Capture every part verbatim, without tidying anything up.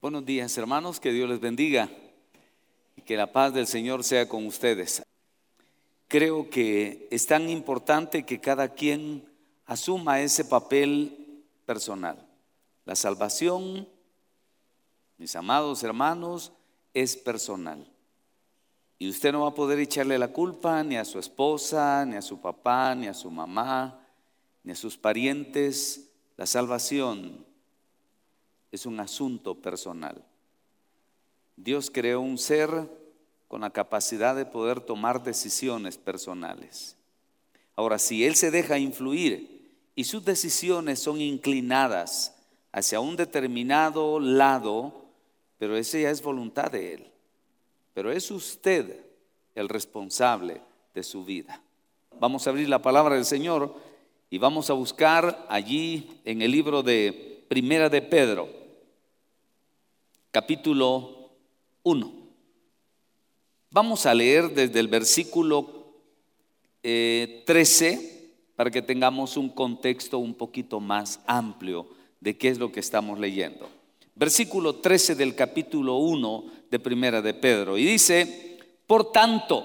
Buenos días, hermanos, que Dios les bendiga y que la paz del Señor sea con ustedes. Creo que es tan importante que cada quien asuma ese papel personal. La salvación, mis amados hermanos, es personal. Y usted no va a poder echarle la culpa ni a su esposa, ni a su papá, ni a su mamá, ni a sus parientes. La salvación es un asunto personal. Dios creó un ser con la capacidad de poder tomar decisiones personales. Ahora, si Él se deja influir y sus decisiones son inclinadas hacia un determinado lado, pero esa ya es voluntad de Él. Pero es usted el responsable de su vida. Vamos a abrir la palabra del Señor y vamos a buscar allí en el libro de Primera de Pedro, capítulo uno. Vamos a leer desde el versículo eh, trece para que tengamos un contexto un poquito más amplio de qué es lo que estamos leyendo. Versículo trece del capítulo uno de Primera de Pedro. Y dice: por tanto,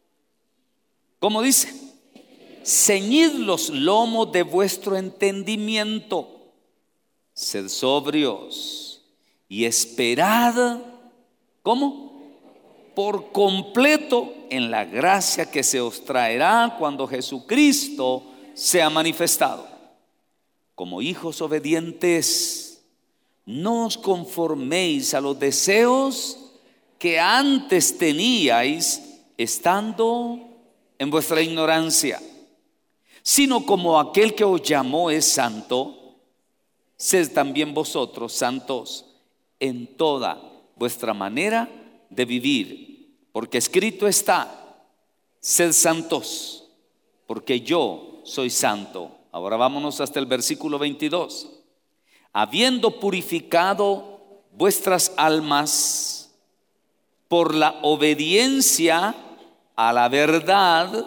¿cómo dice? Ceñid los lomos de vuestro entendimiento, sed sobrios y esperad, ¿cómo? Por completo en la gracia que se os traerá cuando Jesucristo sea manifestado. Como hijos obedientes, no os conforméis a los deseos que antes teníais estando en vuestra ignorancia, sino como aquel que os llamó es santo, sed también vosotros santos en toda vuestra manera de vivir, porque escrito está: sed santos, porque yo soy santo. Ahora vámonos hasta el versículo veintidós. Habiendo purificado vuestras almas por la obediencia a la verdad,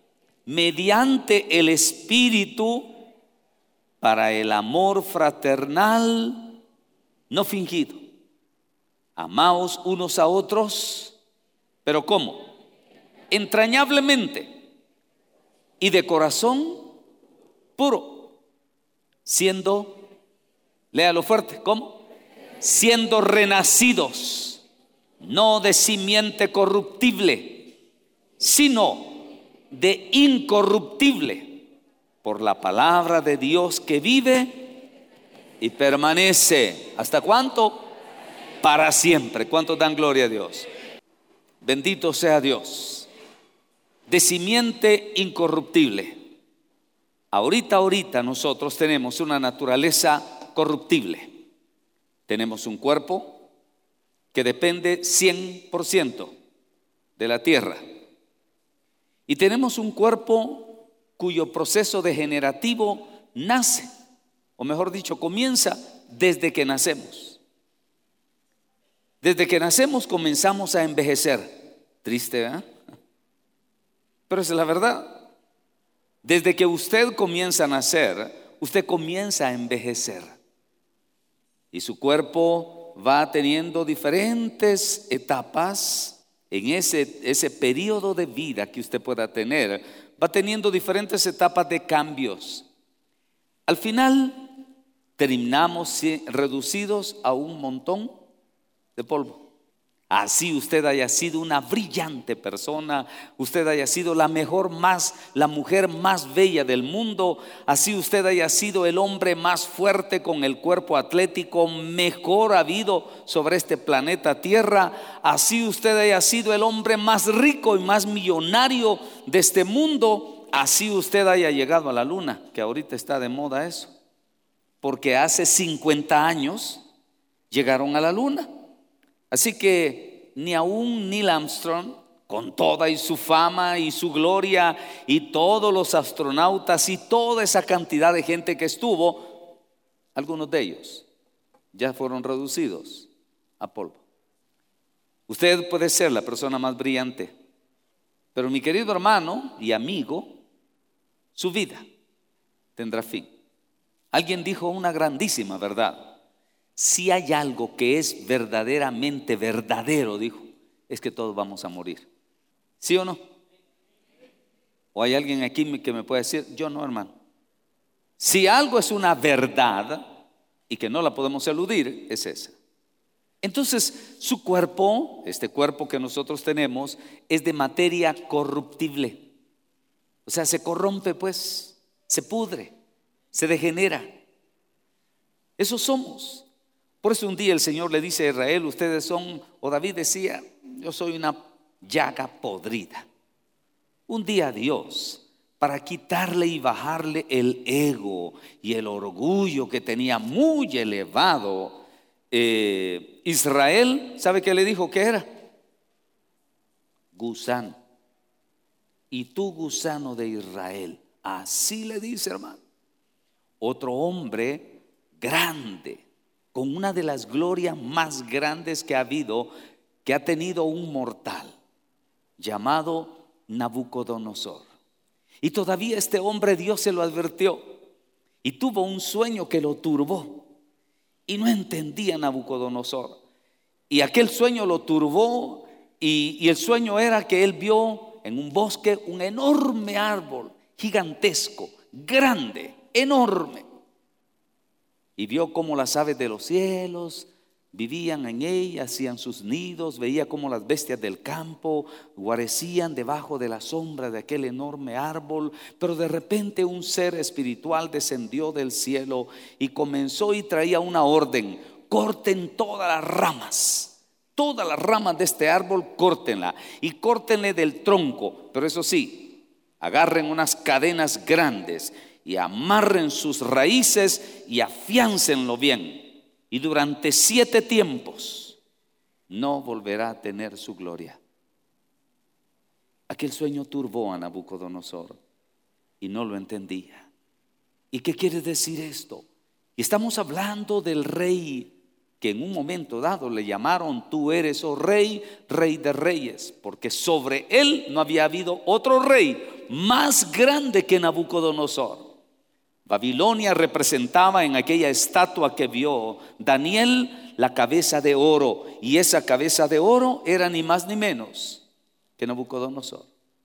mediante el Espíritu, para el amor fraternal no fingido. Amaos unos a otros, pero ¿cómo? Entrañablemente y de corazón puro, siendo, léalo fuerte, ¿cómo? Siendo renacidos, no de simiente corruptible, sino de incorruptible, por la palabra de Dios que vive y permanece. ¿Hasta cuánto? Para siempre. ¿Cuántos dan gloria a Dios? Bendito sea Dios. De simiente incorruptible. Ahorita, ahorita nosotros tenemos una naturaleza corruptible. Tenemos un cuerpo que depende cien por ciento de la tierra. Y tenemos un cuerpo cuyo proceso degenerativo nace, o mejor dicho, comienza desde que nacemos. Desde que nacemos comenzamos a envejecer. Triste, ¿verdad? Pero esa es la verdad. Desde que usted comienza a nacer, usted comienza a envejecer. Y su cuerpo va teniendo diferentes etapas en ese, ese periodo de vida que usted pueda tener. Va teniendo diferentes etapas de cambios. Al final terminamos reducidos a un montón de polvo. Así usted haya sido una brillante persona, usted haya sido la mejor más, la mujer más bella del mundo, así usted haya sido el hombre más fuerte con el cuerpo atlético mejor habido sobre este planeta Tierra, así usted haya sido el hombre más rico y más millonario de este mundo, así usted haya llegado a la luna, que ahorita está de moda eso, porque hace cincuenta años llegaron a la luna. Así que ni aún Neil Armstrong, con toda y su fama y su gloria y todos los astronautas y toda esa cantidad de gente que estuvo, algunos de ellos ya fueron reducidos a polvo. Usted puede ser la persona más brillante, pero mi querido hermano y amigo, su vida tendrá fin. Alguien dijo una grandísima verdad: Si hay algo que es verdaderamente verdadero, dijo, es que todos vamos a morir. ¿Sí o no? ¿O hay alguien aquí que me puede decir, yo no, hermano? Si algo es una verdad y que no la podemos eludir, es esa. Entonces, su cuerpo, este cuerpo que nosotros tenemos, es de materia corruptible. O sea, se corrompe pues, se pudre, se degenera. Eso somos. Por eso un día el Señor le dice a Israel, ustedes son, o David decía, yo soy una llaga podrida. Un día Dios, para quitarle y bajarle el ego y el orgullo que tenía muy elevado, eh, Israel, ¿sabe qué le dijo que era? Gusano. Y tú, gusano de Israel. Así le dice, hermano. Otro hombre grande, con una de las glorias más grandes que ha habido, que ha tenido un mortal, llamado Nabucodonosor. Y todavía este hombre Dios se lo advirtió y tuvo un sueño que lo turbó y no entendía Nabucodonosor. Y aquel sueño lo turbó y, y el sueño era que él vio en un bosque un enorme árbol, gigantesco, grande, enorme. Y vio cómo las aves de los cielos vivían en ella, hacían sus nidos, veía cómo las bestias del campo guarecían debajo de la sombra de aquel enorme árbol. Pero de repente un ser espiritual descendió del cielo y comenzó y traía una orden: corten todas las ramas. Todas las ramas de este árbol, córtenla y córtenle del tronco. Pero eso sí, agarren unas cadenas grandes y amarren sus raíces y afiáncenlo bien. Y durante siete tiempos no volverá a tener su gloria. Aquel sueño turbó a Nabucodonosor y no lo entendía. ¿Y qué quiere decir esto? Y estamos hablando del rey que en un momento dado le llamaron: tú eres, oh rey, rey de reyes, porque sobre él no había habido otro rey más grande que Nabucodonosor. Babilonia representaba en aquella estatua que vio Daniel la cabeza de oro, y esa cabeza de oro era ni más ni menos que Nabucodonosor.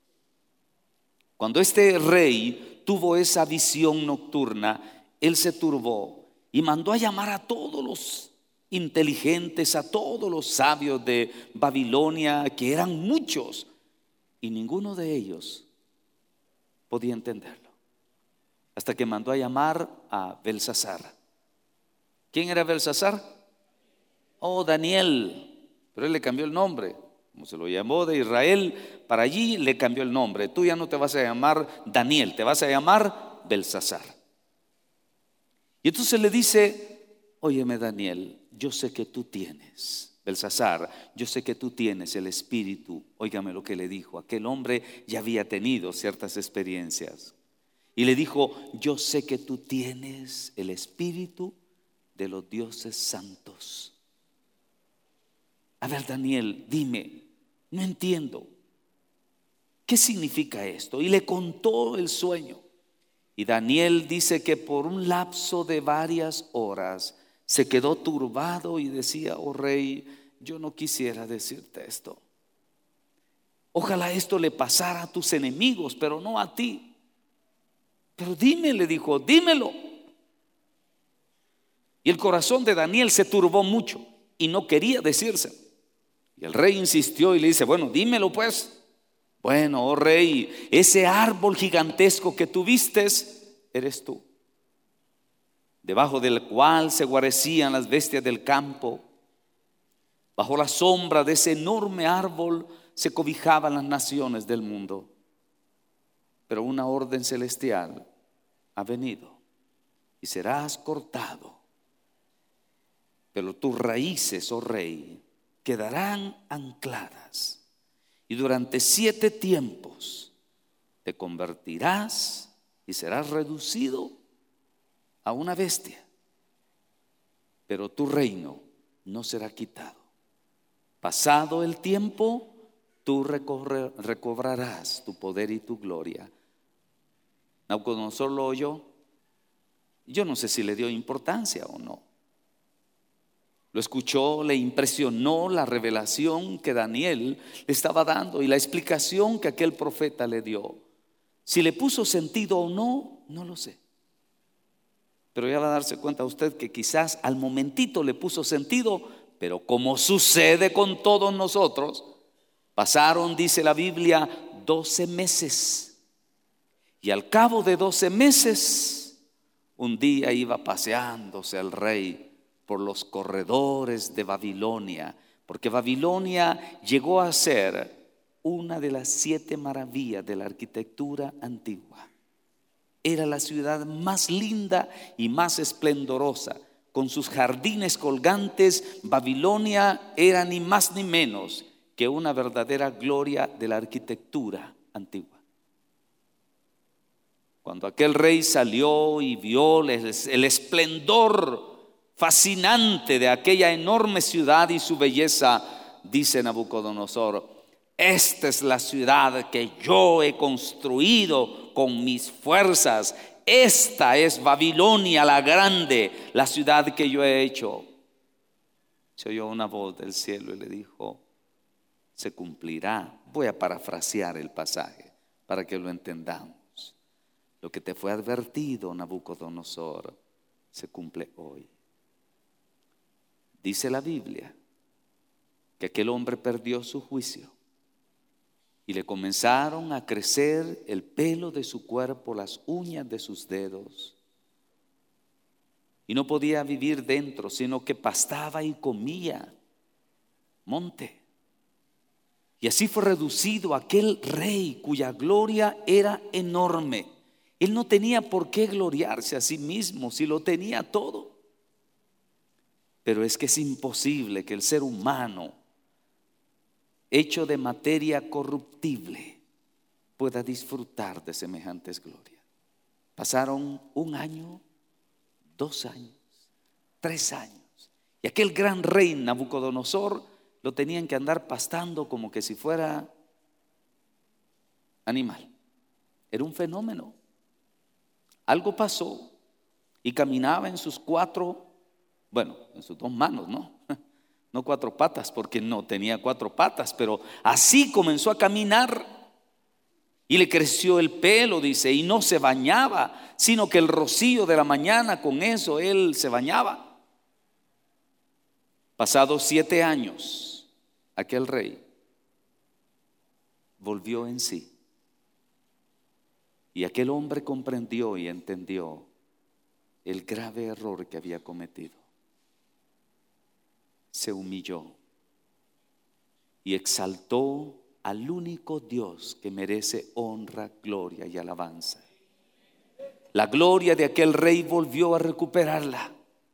Cuando este rey tuvo esa visión nocturna, él se turbó y mandó a llamar a todos los inteligentes, a todos los sabios de Babilonia, que eran muchos, y ninguno de ellos podía entenderlo. Hasta que mandó a llamar a Belsasar. ¿Quién era Belsasar? Oh, Daniel. Pero él le cambió el nombre. Como se lo llamó de Israel para allí, le cambió el nombre. Tú ya no te vas a llamar Daniel, te vas a llamar Belsasar. Y entonces le dice: óyeme, Daniel, yo sé que tú tienes, Belsasar, yo sé que tú tienes el espíritu. Óigame lo que le dijo. Aquel hombre ya había tenido ciertas experiencias. Y le dijo: yo sé que tú tienes el espíritu de los dioses santos. A ver, Daniel, dime, no entiendo. ¿Qué significa esto? Y le contó el sueño. Y Daniel dice que por un lapso de varias horas se quedó turbado y decía: oh rey, yo no quisiera decirte esto. Ojalá esto le pasara a tus enemigos, pero no a ti. Pero dime, le dijo, dímelo. Y el corazón de Daniel se turbó mucho y no quería decirse. Y el rey insistió y le dice: bueno, dímelo pues. Bueno, oh rey, ese árbol gigantesco que tú vistes eres tú, debajo del cual se guarecían las bestias del campo. Bajo la sombra de ese enorme árbol se cobijaban las naciones del mundo. Pero una orden celestial ha venido y serás cortado. Pero tus raíces, oh rey, quedarán ancladas. Y durante siete tiempos te convertirás y serás reducido a una bestia. Pero tu reino no será quitado. Pasado el tiempo, tú recorre, recobrarás tu poder y tu gloria. Nabucodonosor lo oyó. Yo no sé si le dio importancia o no. Lo escuchó, le impresionó la revelación que Daniel le estaba dando y la explicación que aquel profeta le dio. Si le puso sentido o no, no lo sé. Pero ya va a darse cuenta usted que quizás al momentito le puso sentido, pero como sucede con todos nosotros, pasaron, dice la Biblia, doce meses. Y al cabo de doce meses, un día iba paseándose el rey por los corredores de Babilonia, porque Babilonia llegó a ser una de las siete maravillas de la arquitectura antigua. Era la ciudad más linda y más esplendorosa. Con sus jardines colgantes, Babilonia era ni más ni menos que una verdadera gloria de la arquitectura antigua. Cuando aquel rey salió y vio el esplendor fascinante de aquella enorme ciudad y su belleza, dice Nabucodonosor: esta es la ciudad que yo he construido con mis fuerzas. Esta es Babilonia la grande, la ciudad que yo he hecho. Se oyó una voz del cielo y le dijo: se cumplirá. Voy a parafrasear el pasaje para que lo entendamos. Lo que te fue advertido, Nabucodonosor, se cumple hoy. Dice la Biblia que aquel hombre perdió su juicio y le comenzaron a crecer el pelo de su cuerpo, las uñas de sus dedos, y no podía vivir dentro, sino que pastaba y comía monte. Y así fue reducido aquel rey cuya gloria era enorme. Él no tenía por qué gloriarse a sí mismo si lo tenía todo. Pero es que es imposible que el ser humano, hecho de materia corruptible, pueda disfrutar de semejantes glorias. Pasaron un año, dos años, tres años, y aquel gran rey Nabucodonosor lo tenían que andar pastando como que si fuera animal. Era un fenómeno. Algo pasó y caminaba en sus cuatro, bueno, en sus dos manos, ¿no? No cuatro patas, porque no tenía cuatro patas, pero así comenzó a caminar y le creció el pelo, dice, y no se bañaba, sino que el rocío de la mañana, con eso él se bañaba. Pasados siete años, aquel rey volvió en sí. Y aquel hombre comprendió y entendió el grave error que había cometido. Se humilló y exaltó al único Dios que merece honra, gloria y alabanza. La gloria de aquel rey volvió a recuperarla.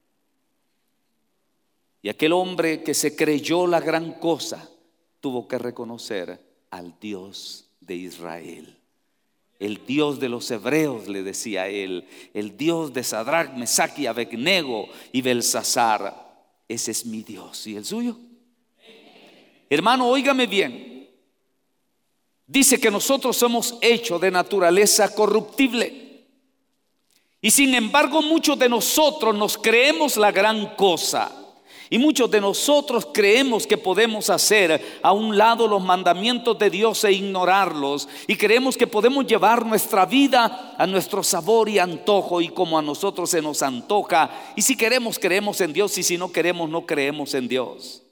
Y aquel hombre que se creyó la gran cosa tuvo que reconocer al Dios de Israel. El Dios de los hebreos, le decía él, el Dios de Sadrach, Mesach y Abednego y Belsasar. Ese es mi Dios. ¿Y el suyo? Hermano, óigame bien. Dice que nosotros somos hechos de naturaleza corruptible. Y sin embargo, muchos de nosotros nos creemos la gran cosa. Y muchos de nosotros creemos que podemos hacer a un lado los mandamientos de Dios e ignorarlos. Y creemos que podemos llevar nuestra vida a nuestro sabor y antojo y como a nosotros se nos antoja. Y si queremos, creemos en Dios, y si no queremos, no creemos en Dios.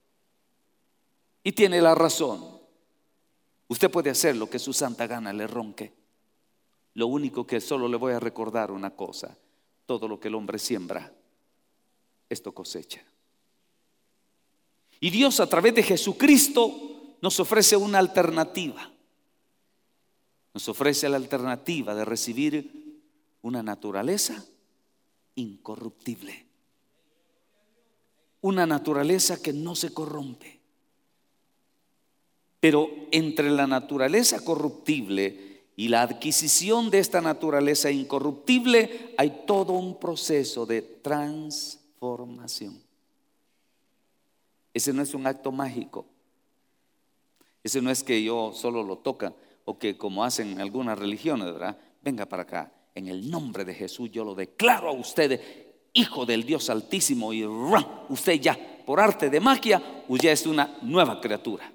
Y tiene la razón. Usted puede hacer lo que su santa gana le ronque. Lo único que solo le voy a recordar una cosa: todo lo que el hombre siembra, esto cosecha. Y Dios, a través de Jesucristo, nos ofrece una alternativa. Nos ofrece la alternativa de recibir una naturaleza incorruptible, una naturaleza que no se corrompe. Pero entre la naturaleza corruptible y la adquisición de esta naturaleza incorruptible hay todo un proceso de transformación. Ese no es un acto mágico. Ese no es que yo solo lo toca, o que como hacen algunas religiones, ¿verdad? Venga para acá, en el nombre de Jesús yo lo declaro a ustedes hijo del Dios Altísimo, y ¡rum! Usted ya, por arte de magia, ya es una nueva criatura.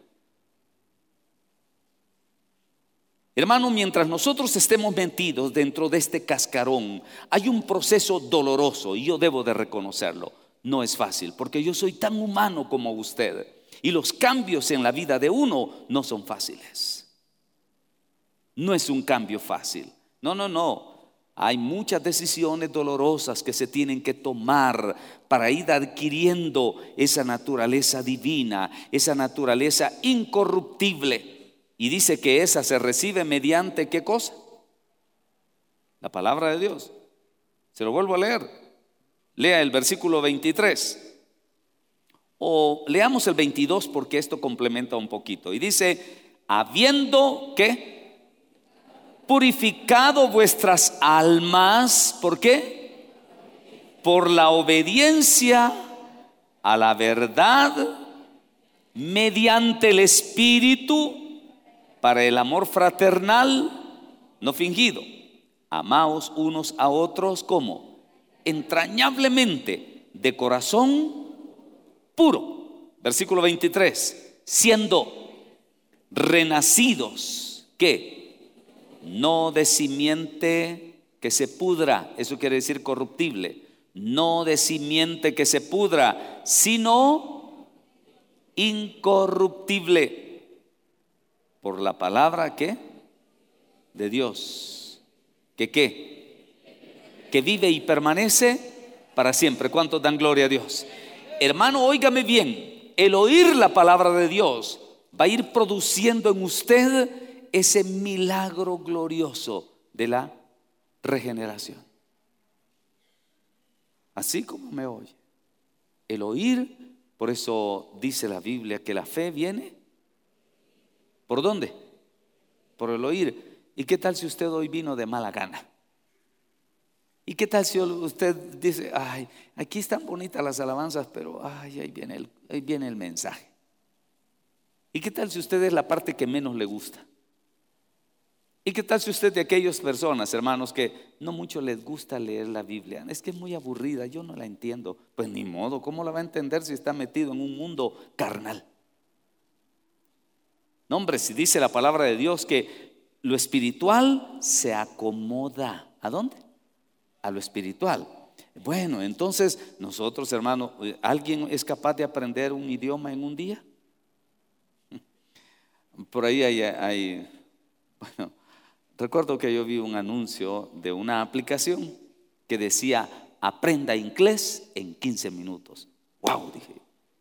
Hermano, mientras nosotros estemos metidos dentro de este cascarón, hay un proceso doloroso, y yo debo de reconocerlo. No es fácil, porque yo soy tan humano como usted, y los cambios en la vida de uno no son fáciles. No es un cambio fácil. No, no, no. Hay muchas decisiones dolorosas que se tienen que tomar para ir adquiriendo esa naturaleza divina, esa naturaleza incorruptible. Y dice que esa se recibe mediante ¿qué cosa? La palabra de Dios. Se lo vuelvo a leer. Lea el versículo veintitrés. O leamos el veintidós, porque esto complementa un poquito. Y dice, habiendo ¿qué? Purificado vuestras almas. ¿Por qué? Por la obediencia a la verdad, mediante el Espíritu, para el amor fraternal no fingido. Amaos unos a otros como entrañablemente, de corazón puro. Versículo veintitrés. Siendo renacidos, ¿qué? No de simiente que se pudra, eso quiere decir corruptible. No de simiente que se pudra, sino incorruptible, por la palabra ¿qué? De Dios. ¿Que qué? Que vive y permanece para siempre. ¿Cuántos dan gloria a Dios? Hermano, óigame bien. El oír la palabra de Dios va a ir produciendo en usted ese milagro glorioso de la regeneración. Así como me oye. El oír, por eso dice la Biblia que la fe viene. ¿Por dónde? Por el oír. ¿Y qué tal si usted hoy vino de mala gana? ¿Y qué tal si usted dice, ay, aquí están bonitas las alabanzas, pero ay, ahí viene el, ahí viene el mensaje? ¿Y qué tal si usted es la parte que menos le gusta? ¿Y qué tal si usted de aquellas personas, hermanos, que no mucho les gusta leer la Biblia? Es que es muy aburrida, yo no la entiendo. Pues ni modo, ¿cómo la va a entender si está metido en un mundo carnal? No, hombre, si dice la palabra de Dios que lo espiritual se acomoda. ¿A dónde? A lo espiritual. Bueno, entonces nosotros, hermano, ¿alguien es capaz de aprender un idioma en un día? Por ahí hay, hay bueno, recuerdo que yo vi un anuncio de una aplicación que decía, aprenda inglés en quince minutos. Wow, dije,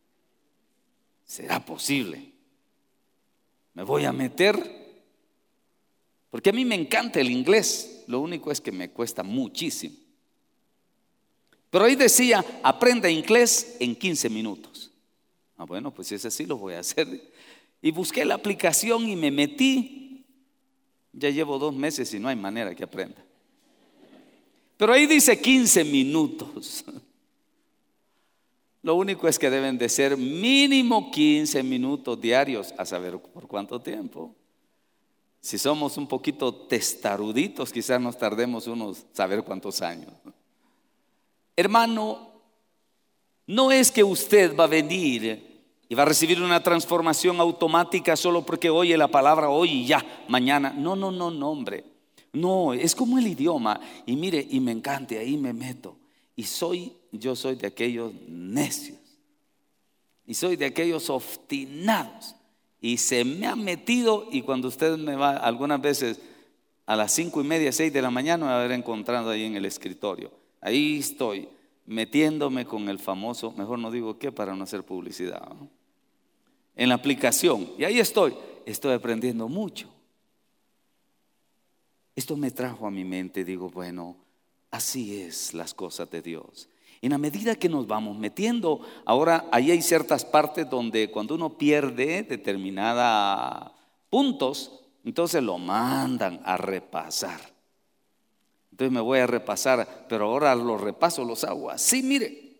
¿será posible? Me voy a meter, porque a mí me encanta el inglés, lo único es que me cuesta muchísimo. Pero ahí decía, aprenda inglés en quince minutos. Ah, bueno, pues ese sí lo voy a hacer. Y busqué la aplicación y me metí. Ya llevo dos meses y no hay manera que aprenda. Pero ahí dice quince minutos. Lo único es que deben de ser mínimo quince minutos diarios, a saber por cuánto tiempo. Si somos un poquito testaruditos, quizás nos tardemos unos saber cuántos años. Hermano, no es que usted va a venir y va a recibir una transformación automática solo porque oye la palabra hoy y ya, mañana. No, no, no, no, hombre. No, es como el idioma. Y mire, y me encanta, ahí me meto. Y soy, yo soy de aquellos necios. Y soy de aquellos obstinados. Y se me ha metido, y cuando usted me va, algunas veces a las cinco y media, seis de la mañana, me va a haber encontrado ahí en el escritorio. Ahí estoy, metiéndome con el famoso, mejor no digo qué para no hacer publicidad, ¿no? En la aplicación. Y ahí estoy, estoy aprendiendo mucho. Esto me trajo a mi mente, digo, bueno, así es las cosas de Dios. En la medida que nos vamos metiendo, ahora ahí hay ciertas partes donde cuando uno pierde determinados puntos, entonces lo mandan a repasar. Entonces me voy a repasar, pero ahora los repasos los hago así, mire.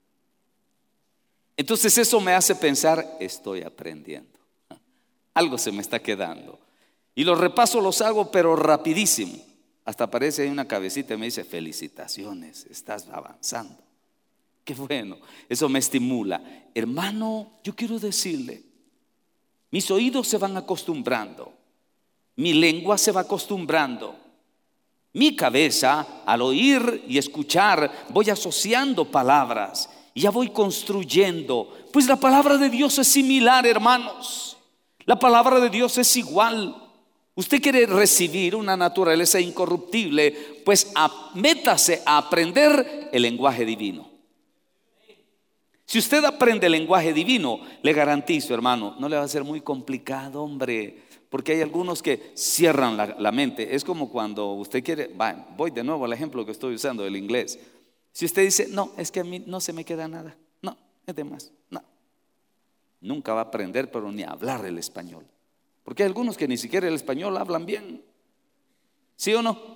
Entonces eso me hace pensar, estoy aprendiendo. Algo se me está quedando. Y los repasos los hago, pero rapidísimo. Hasta aparece ahí una cabecita y me dice, felicitaciones, estás avanzando. qué bueno, eso me estimula. Hermano, yo quiero decirle, mis oídos se van acostumbrando, mi lengua se va acostumbrando, mi cabeza al oír y escuchar voy asociando palabras y ya voy construyendo. Pues la palabra de Dios es similar, hermanos. La palabra de Dios es igual. Usted quiere recibir una naturaleza incorruptible, pues a, métase a aprender el lenguaje divino. Si usted aprende el lenguaje divino, le garantizo, hermano, no le va a ser muy complicado, hombre, porque hay algunos que cierran la, la mente. Es como cuando usted quiere, va, voy de nuevo al ejemplo que estoy usando del inglés. Si usted dice, no, es que a mí no se me queda nada, no, es de más, no, nunca va a aprender, pero ni a hablar el español. Porque hay algunos que ni siquiera el español hablan bien. ¿Sí o no?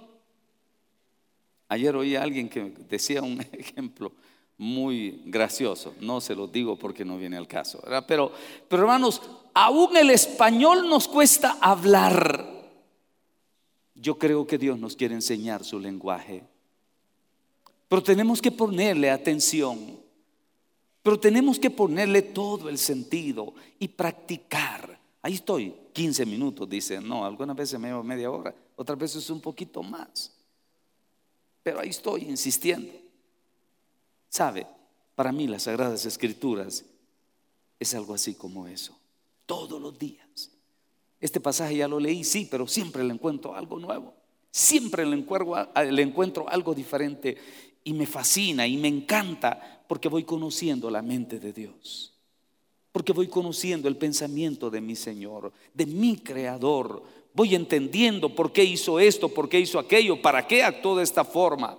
Ayer oí a alguien que decía un ejemplo muy gracioso. No se lo digo porque no viene al caso, ¿verdad? Pero, pero hermanos, aún el español nos cuesta hablar. Yo creo que Dios nos quiere enseñar su lenguaje. Pero tenemos que ponerle atención. Pero tenemos que ponerle todo el sentido y practicar. Ahí estoy, quince minutos, dice. No, algunas veces me llevo media hora, otras veces un poquito más. Pero ahí estoy insistiendo. ¿Sabe? Para mí las Sagradas Escrituras es algo así como eso. Todos los días. Este pasaje ya lo leí, sí, pero siempre le encuentro algo nuevo. Siempre le encuentro, le encuentro algo diferente y me fascina y me encanta porque voy conociendo la mente de Dios. Porque voy conociendo el pensamiento de mi Señor, de mi Creador. Voy entendiendo por qué hizo esto, por qué hizo aquello, para qué actuó de esta forma.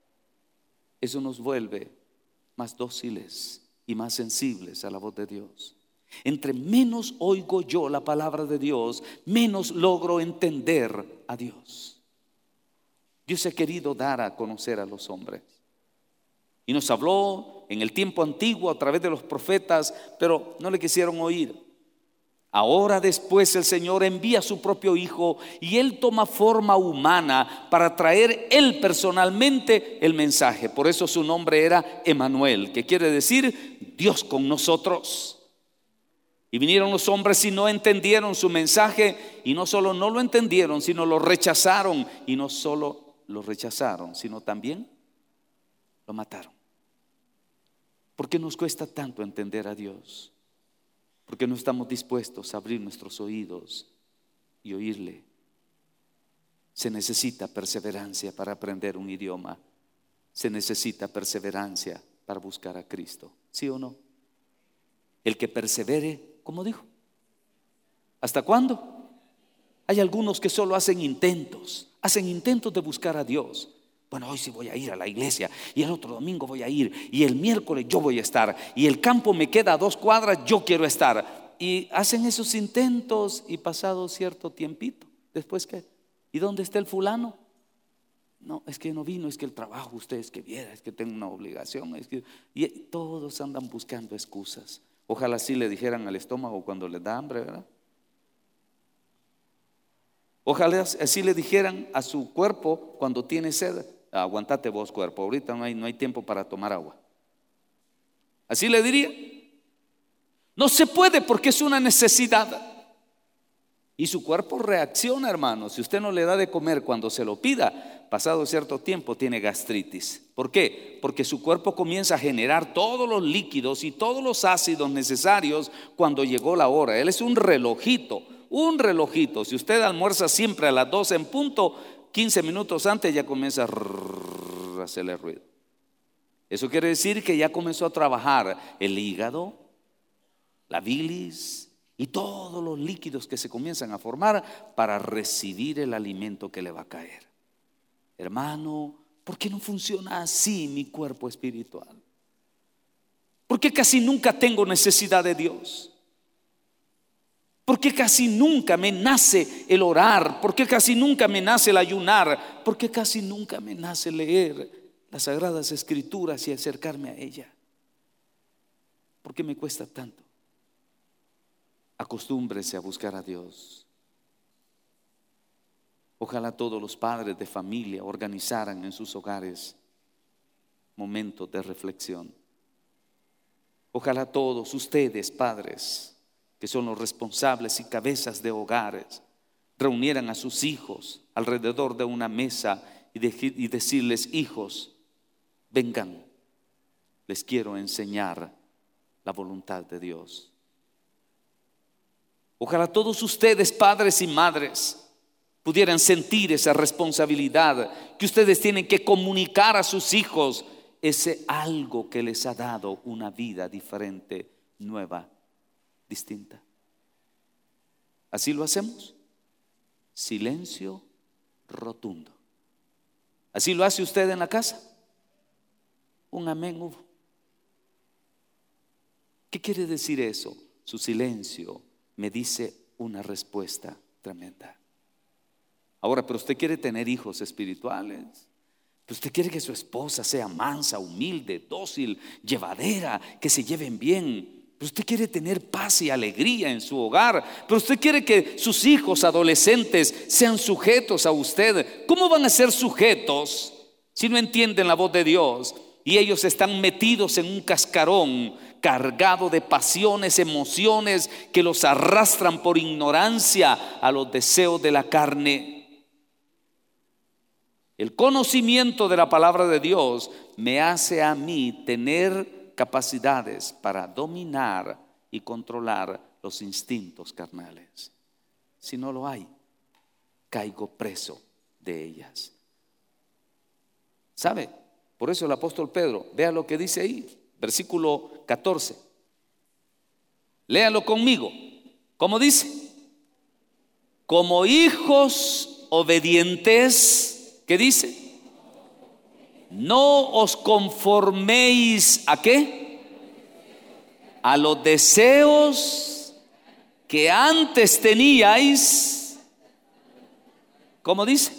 Eso nos vuelve más dóciles y más sensibles a la voz de Dios. Entre menos oigo yo la palabra de Dios, menos logro entender a Dios. Dios ha querido dar a conocer a los hombres. Y nos habló en el tiempo antiguo a través de los profetas, pero no le quisieron oír. Ahora después el Señor envía a su propio Hijo y Él toma forma humana para traer Él personalmente el mensaje. Por eso su nombre era Emmanuel, que quiere decir Dios con nosotros. Y vinieron los hombres y no entendieron su mensaje, y no solo no lo entendieron, sino lo rechazaron. Y no solo lo rechazaron, sino también lo mataron. ¿Por qué nos cuesta tanto entender a Dios? Porque no estamos dispuestos a abrir nuestros oídos y oírle. Se necesita perseverancia para aprender un idioma. Se necesita perseverancia para buscar a Cristo. ¿Sí o no? El que persevere, ¿cómo dijo? ¿Hasta cuándo? Hay algunos que solo hacen intentos. Hacen intentos de buscar a Dios. Bueno, hoy sí voy a ir a la iglesia y el otro domingo voy a ir y el miércoles yo voy a estar y el campo me queda a dos cuadras, yo quiero estar. Y hacen esos intentos y pasado cierto tiempito, ¿después qué? ¿Y dónde está el fulano? No, es que no vino, es que el trabajo, ustedes que viera, es que tengo una obligación, es que... Y todos andan buscando excusas. Ojalá así le dijeran al estómago cuando les da hambre, ¿verdad? Ojalá así le dijeran a su cuerpo cuando tiene sed. Aguantate vos, cuerpo, ahorita no hay, no hay tiempo para tomar agua. Así le diría. No se puede porque es una necesidad. Y su cuerpo reacciona, hermano. Si usted no le da de comer cuando se lo pida, pasado cierto tiempo tiene gastritis. ¿Por qué? Porque su cuerpo comienza a generar todos los líquidos y todos los ácidos necesarios cuando llegó la hora. Él es un relojito, un relojito. Si usted almuerza siempre a las doce en punto, quince minutos antes ya comienza a hacerle ruido. Eso quiere decir que ya comenzó a trabajar el hígado, la bilis y todos los líquidos que se comienzan a formar para recibir el alimento que le va a caer. Hermano, ¿por qué no funciona así mi cuerpo espiritual? ¿Por qué casi nunca tengo necesidad de Dios? ¿Por qué casi nunca me nace el orar? ¿Por qué casi nunca me nace el ayunar? ¿Por qué casi nunca me nace leer las Sagradas Escrituras y acercarme a ella? ¿Por qué me cuesta tanto? Acostúmbrese a buscar a Dios. Ojalá todos los padres de familia organizaran en sus hogares momentos de reflexión. Ojalá todos ustedes, padres, que son los responsables y cabezas de hogares, reunieran a sus hijos alrededor de una mesa y, de, y decirles: hijos, vengan, les quiero enseñar la voluntad de Dios. Ojalá todos ustedes, padres y madres, pudieran sentir esa responsabilidad que ustedes tienen que comunicar a sus hijos ese algo que les ha dado una vida diferente, nueva, distinta. ¿Así lo hacemos? Silencio rotundo. ¿Así lo hace usted en la casa? Un amén hubo. ¿Qué quiere decir eso? Su silencio me dice una respuesta tremenda. Ahora, pero usted quiere tener hijos espirituales. Pero usted quiere que su esposa sea mansa, humilde, dócil, llevadera, que se lleven bien. Pero usted quiere tener paz y alegría en su hogar. Pero usted quiere que sus hijos adolescentes sean sujetos a usted. ¿Cómo van a ser sujetos si no entienden la voz de Dios? Y ellos están metidos en un cascarón cargado de pasiones, emociones que los arrastran por ignorancia a los deseos de la carne. El conocimiento de la palabra de Dios me hace a mí tener capacidades para dominar y controlar los instintos carnales. Si no lo hay, caigo preso de ellas. ¿Sabe? Por eso el apóstol Pedro, vea lo que dice ahí, versículo catorce. Léalo conmigo. ¿Cómo dice? Como hijos obedientes, ¿qué dice? No os conforméis ¿a qué? A los deseos que antes teníais. ¿Cómo dice?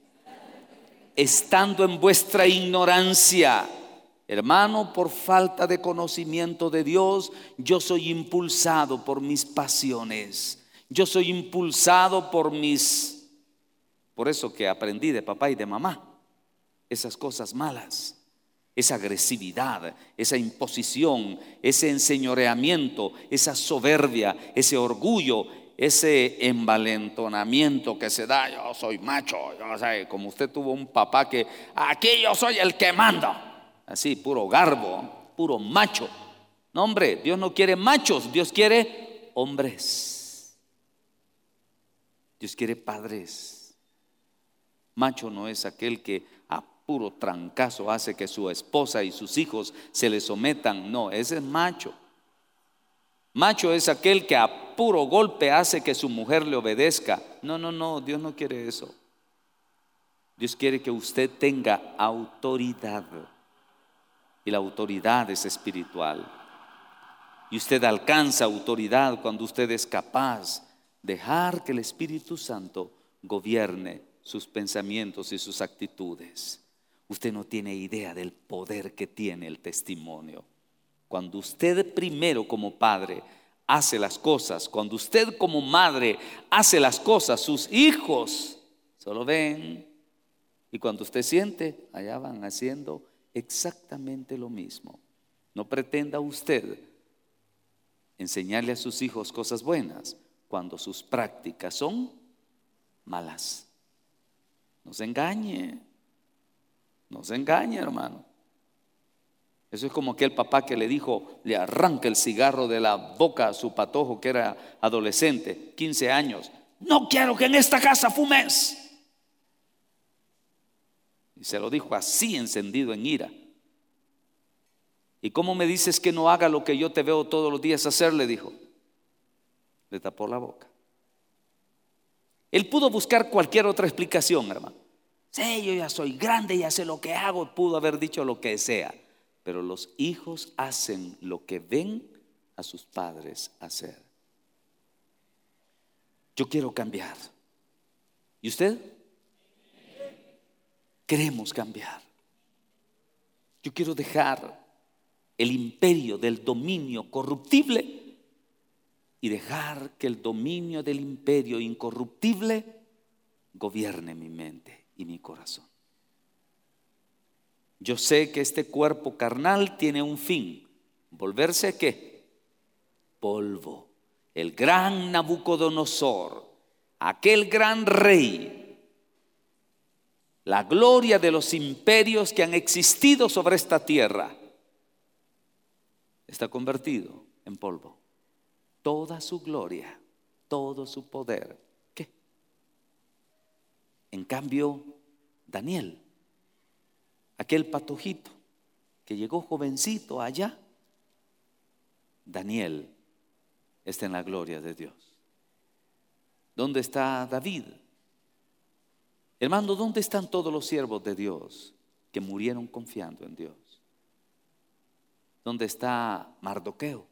Estando en vuestra ignorancia. Hermano, por falta de conocimiento de Dios, yo soy impulsado por mis pasiones. Yo soy impulsado por mis, por eso que aprendí de papá y de mamá, esas cosas malas, esa agresividad, esa imposición, ese enseñoreamiento, esa soberbia, ese orgullo, ese envalentonamiento que se da. Yo soy macho, yo, o sea, como usted tuvo un papá que aquí yo soy el que manda. Así, puro garbo, puro macho. No, hombre, Dios no quiere machos, Dios quiere hombres. Dios quiere padres. Macho no es aquel que a puro trancazo hace que su esposa y sus hijos se le sometan. No, ese es macho. Macho es aquel que a puro golpe hace que su mujer le obedezca. No, no, no, Dios no quiere eso. Dios quiere que usted tenga autoridad. Y la autoridad es espiritual. Y usted alcanza autoridad cuando usted es capaz de dejar que el Espíritu Santo gobierne sus pensamientos y sus actitudes. Usted no tiene idea del poder que tiene el testimonio. Cuando usted primero como padre hace las cosas, cuando usted como madre hace las cosas, sus hijos solo ven. Y cuando usted siente, allá van haciendo exactamente lo mismo. No pretenda usted enseñarle a sus hijos cosas buenas cuando sus prácticas son malas. No se engañe, no se engañe, hermano. Eso es como aquel papá que le dijo, le arranca el cigarro de la boca a su patojo que era adolescente, quince años. No quiero que en esta casa fumes. Y se lo dijo así, encendido en ira. ¿Y cómo me dices que no haga lo que yo te veo todos los días hacer? Le dijo. Le tapó la boca. Él pudo buscar cualquier otra explicación, hermano. Sí, yo ya soy grande, ya sé lo que hago. Pudo haber dicho lo que sea. Pero los hijos hacen lo que ven a sus padres hacer. Yo quiero cambiar. ¿Y usted? Queremos cambiar. Yo quiero dejar el imperio del dominio corruptible y dejar que el dominio del imperio incorruptible gobierne mi mente y mi corazón. Yo sé que este cuerpo carnal tiene un fin, ¿Volverse qué? Polvo. El gran Nabucodonosor, aquel gran rey, la gloria de los imperios que han existido sobre esta tierra, está convertido en polvo. Toda su gloria, todo su poder, ¿qué? En cambio, Daniel, aquel patojito que llegó jovencito allá, Daniel está en la gloria de Dios. ¿Dónde está David? Hermano, ¿dónde están todos los siervos de Dios que murieron confiando en Dios? ¿Dónde está Mardoqueo?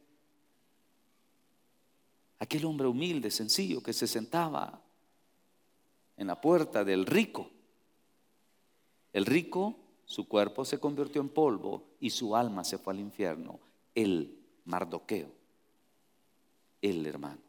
Aquel hombre humilde, sencillo, que se sentaba en la puerta del rico. El rico, su cuerpo se convirtió en polvo y su alma se fue al infierno. Él, Mardoqueo, el hermano,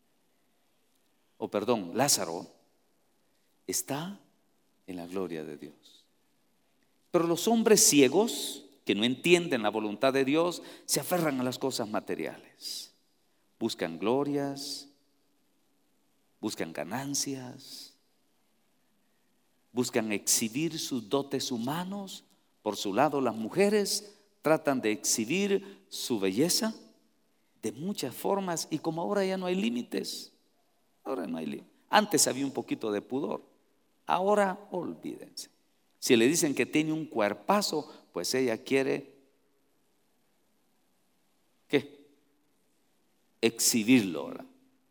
o perdón, Lázaro, está en la gloria de Dios. Pero los hombres ciegos, que no entienden la voluntad de Dios, se aferran a las cosas materiales. Buscan glorias, buscan ganancias, buscan exhibir sus dotes humanos. Por su lado, las mujeres tratan de exhibir su belleza de muchas formas, y como ahora ya no hay límites, ahora no hay límites. Antes había un poquito de pudor, ahora olvídense. Si le dicen que tiene un cuerpazo, pues ella quiere ¿qué? Exhibirlo, ¿verdad?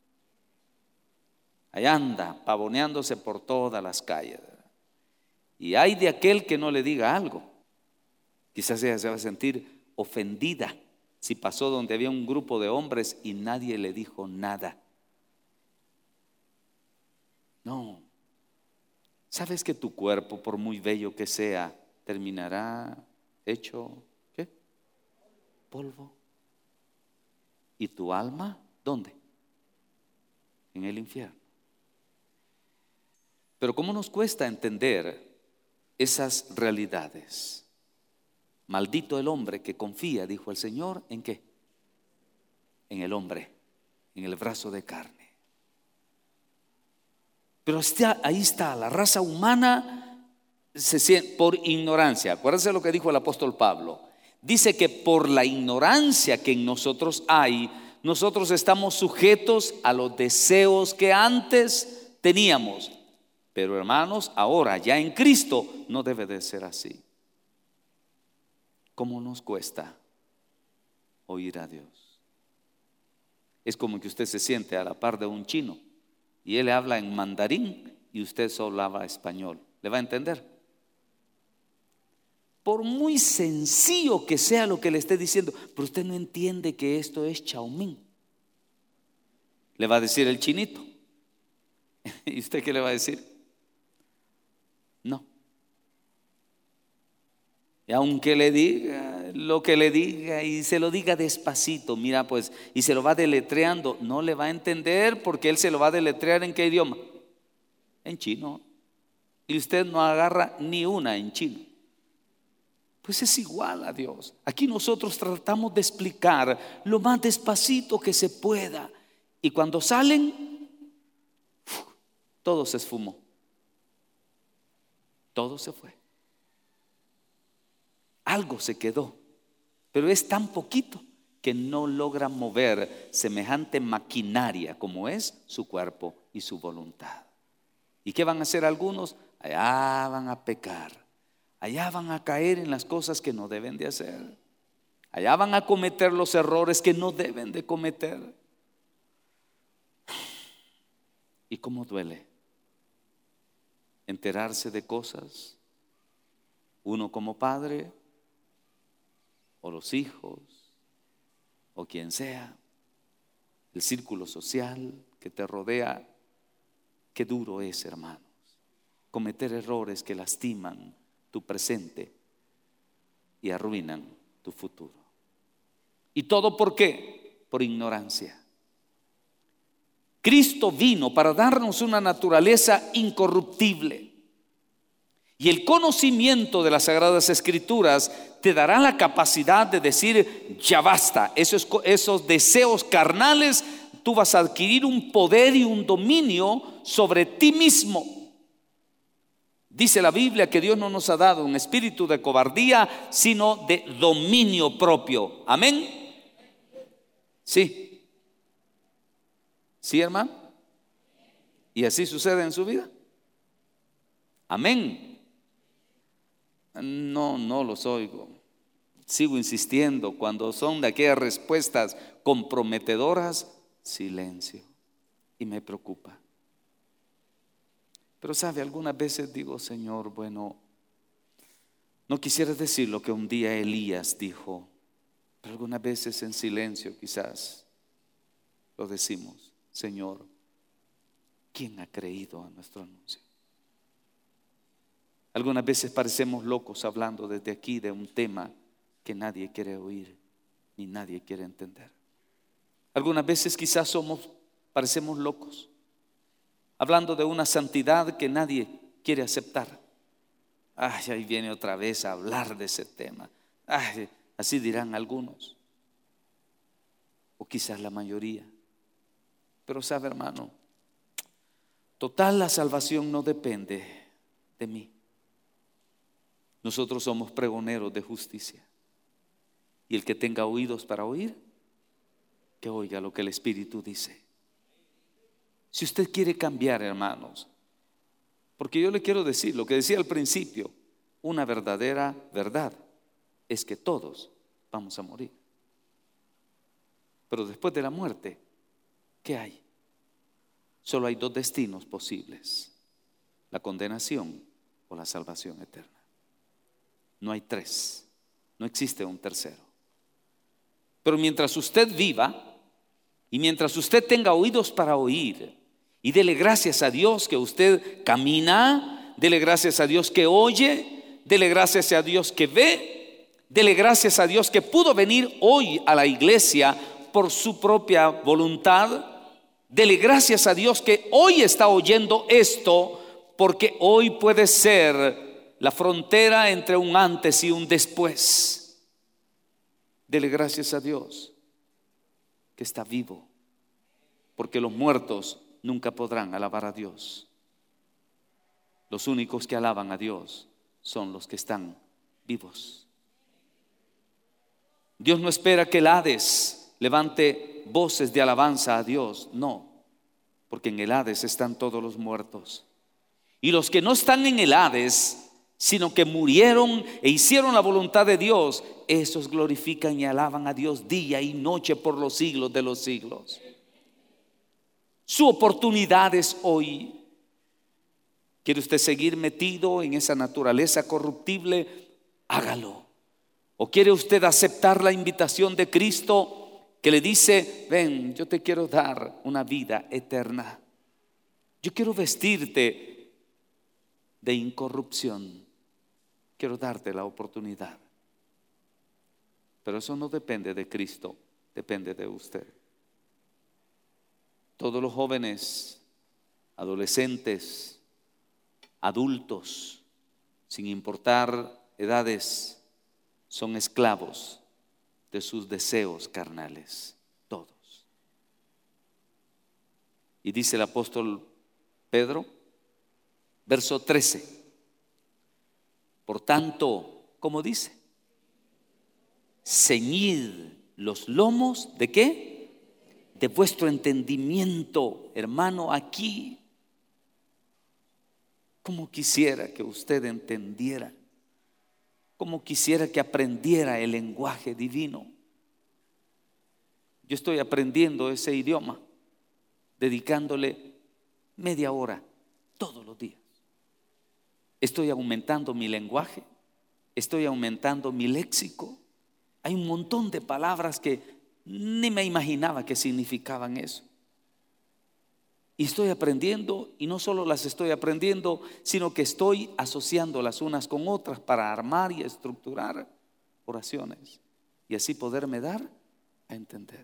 Allá anda pavoneándose por todas las calles, ¿verdad? Y hay de aquel que no le diga algo. Quizás ella se va a sentir ofendida si pasó donde había un grupo de hombres y nadie le dijo nada. No. ¿Sabes que tu cuerpo, por muy bello que sea, terminará hecho ¿qué? Polvo? ¿Y tu alma dónde? En el infierno. Pero ¿cómo nos cuesta entender esas realidades? Maldito el hombre que confía, dijo el Señor, ¿en qué? En el hombre, en el brazo de carne. Pero está, ahí está, la raza humana se siente, por ignorancia. Acuérdense lo que dijo el apóstol Pablo. Dice que por la ignorancia que en nosotros hay, nosotros estamos sujetos a los deseos que antes teníamos. Pero hermanos, ahora ya en Cristo no debe de ser así. ¿Cómo nos cuesta oír a Dios? Es como que usted se siente a la par de un chino y él le habla en mandarín y usted solo habla español. ¿Le va a entender? Por muy sencillo que sea lo que le esté diciendo, pero usted no entiende que esto es chaumín. Le va a decir el chinito. ¿Y usted qué le va a decir? No. Y aunque le diga lo que le diga y se lo diga despacito, mira pues, y se lo va deletreando, no le va a entender porque él se lo va a deletrear ¿en qué idioma? En chino. Y usted no agarra ni una en chino. Pues es igual a Dios. Aquí nosotros tratamos de explicar lo más despacito que se pueda. Y cuando salen, todo se esfumó. Todo se fue. Algo se quedó, pero es tan poquito que no logra mover semejante maquinaria como es su cuerpo y su voluntad. ¿Y qué van a hacer algunos? Allá van a pecar, allá van a caer en las cosas que no deben de hacer, allá van a cometer los errores que no deben de cometer. ¿Y cómo duele enterarse de cosas? Uno como padre, o los hijos, o quien sea, el círculo social que te rodea. Qué duro es, hermanos, cometer errores que lastiman tu presente y arruinan tu futuro. ¿Y todo por qué? Por ignorancia. Cristo vino para darnos una naturaleza incorruptible. Y el conocimiento de las Sagradas Escrituras te dará la capacidad de decir: ya basta, esos, esos deseos carnales. Tú vas a adquirir un poder y un dominio sobre ti mismo. Dice la Biblia que Dios no nos ha dado un espíritu de cobardía, sino de dominio propio. Amén. Sí. Sí, hermano. Y así sucede en su vida. Amén. No, no los oigo. Sigo insistiendo. Cuando son de aquellas respuestas comprometedoras, silencio. Y me preocupa. Pero sabe, algunas veces digo: Señor, bueno, no quisiera decir lo que un día Elías dijo, pero algunas veces en silencio quizás lo decimos: Señor, ¿quién ha creído a nuestro anuncio? Algunas veces parecemos locos hablando desde aquí de un tema que nadie quiere oír ni nadie quiere entender. Algunas veces quizás somos, parecemos locos hablando de una santidad que nadie quiere aceptar. Ay, ahí viene otra vez a hablar de ese tema. Ay, así dirán algunos, o quizás la mayoría. Pero sabe, hermano, total, la salvación no depende de mí. Nosotros somos pregoneros de justicia. Y el que tenga oídos para oír, que oiga lo que el Espíritu dice. Si usted quiere cambiar, hermanos, porque yo le quiero decir lo que decía al principio: una verdadera verdad es que todos vamos a morir. Pero después de la muerte, ¿qué hay? Solo hay dos destinos posibles: la condenación o la salvación eterna. No hay tres, no existe un tercero. Pero mientras usted viva y mientras usted tenga oídos para oír, y dele gracias a Dios que usted camina, dele gracias a Dios que oye, dele gracias a Dios que ve, dele gracias a Dios que pudo venir hoy a la iglesia por su propia voluntad. Dele gracias a Dios que hoy está oyendo esto, porque hoy puede ser la frontera entre un antes y un después. Dele gracias a Dios que está vivo, porque los muertos nunca podrán alabar a Dios. Los únicos que alaban a Dios son los que están vivos. Dios no espera que el Hades levante voces de alabanza a Dios, no, porque en el Hades están todos los muertos. Y los que no están en el Hades, sino que murieron e hicieron la voluntad de Dios, esos glorifican y alaban a Dios día y noche por los siglos de los siglos. Su oportunidad es hoy. ¿Quiere usted seguir metido en esa naturaleza corruptible? Hágalo. ¿O quiere usted aceptar la invitación de Cristo que le dice: ven, yo te quiero dar una vida eterna, yo quiero vestirte de incorrupción, quiero darte la oportunidad? Pero eso no depende de Cristo, depende de usted. Todos los jóvenes, adolescentes, adultos, sin importar edades, son esclavos de sus deseos carnales, todos. Y dice el apóstol Pedro, verso trece: por tanto, ¿cómo dice? Ceñid los lomos ¿de qué? De vuestro entendimiento. Hermano, aquí, como quisiera que usted entendiera, como quisiera que aprendiera el lenguaje divino. Yo estoy aprendiendo ese idioma, dedicándole media hora todos los días. Estoy aumentando mi lenguaje, estoy aumentando mi léxico. Hay un montón de palabras que ni me imaginaba que significaban eso. Y estoy aprendiendo, y no solo las estoy aprendiendo, sino que estoy asociando las unas con otras para armar y estructurar oraciones y así poderme dar a entender.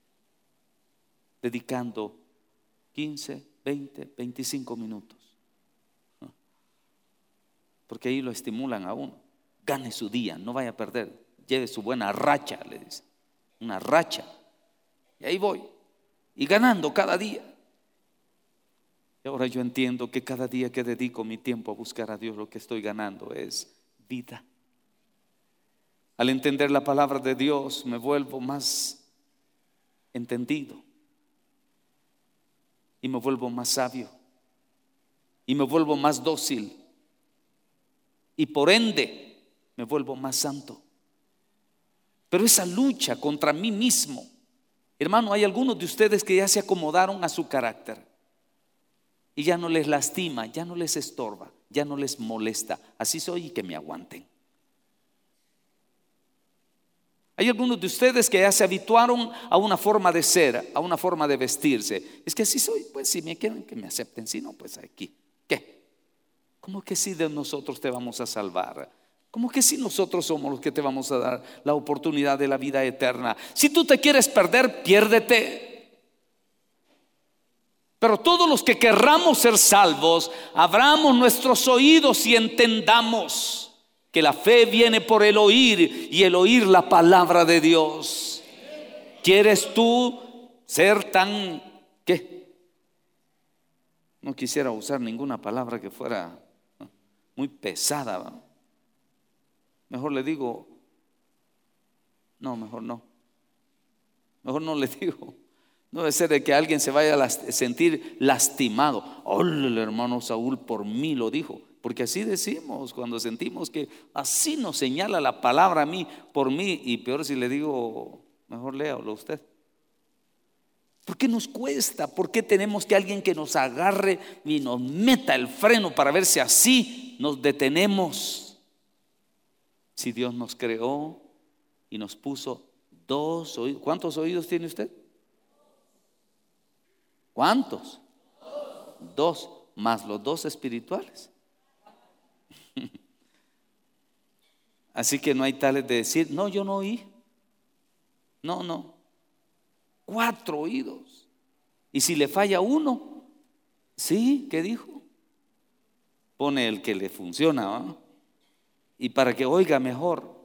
Dedicando quince, veinte, veinticinco minutos. porque ahí lo estimulan a uno. Gane su día, no vaya a perder, lleve su buena racha, le dice, una racha. Y ahí voy, y ganando cada día. Y ahora yo entiendo que cada día que dedico mi tiempo a buscar a Dios, lo que estoy ganando es vida. Al entender la palabra de Dios, me vuelvo más entendido, y me vuelvo más sabio, y me vuelvo más dócil, y por ende me vuelvo más santo. Pero esa lucha contra mí mismo, hermano, hay algunos de ustedes que ya se acomodaron a su carácter y ya no les lastima, ya no les estorba, ya no les molesta. Así soy y que me aguanten. Hay algunos de ustedes que ya se habituaron a una forma de ser, a una forma de vestirse. Es que así soy, pues si me quieren que me acepten, si no, pues aquí. ¿Qué? ¿Cómo que si de nosotros te vamos a salvar? ¿Cómo que si nosotros somos los que te vamos a dar la oportunidad de la vida eterna? Si tú te quieres perder, piérdete. Pero todos los que querramos ser salvos, abramos nuestros oídos y entendamos que la fe viene por el oír y el oír la palabra de Dios. ¿Quieres tú ser tan, qué? No quisiera usar ninguna palabra que fuera muy pesada, ¿va? Mejor le digo, no, mejor no. Mejor no le digo. No debe ser de que alguien se vaya a sentir lastimado. Oh, el hermano Saúl por mí lo dijo. Porque así decimos cuando sentimos que así nos señala la palabra a mí, por mí. Y peor si le digo, mejor léalo usted. ¿Por qué nos cuesta? ¿Por qué tenemos que alguien que nos agarre y nos meta el freno para ver si así nos detenemos? Si Dios nos creó y nos puso dos oídos. ¿Cuántos oídos tiene usted? ¿Cuántos? Dos, más los dos espirituales. Así que no hay tales de decir, no, yo no oí. No, no. Cuatro oídos. Y si le falla uno, sí, ¿qué dijo? Pone el que le funciona, ¿no? Y para que oiga mejor.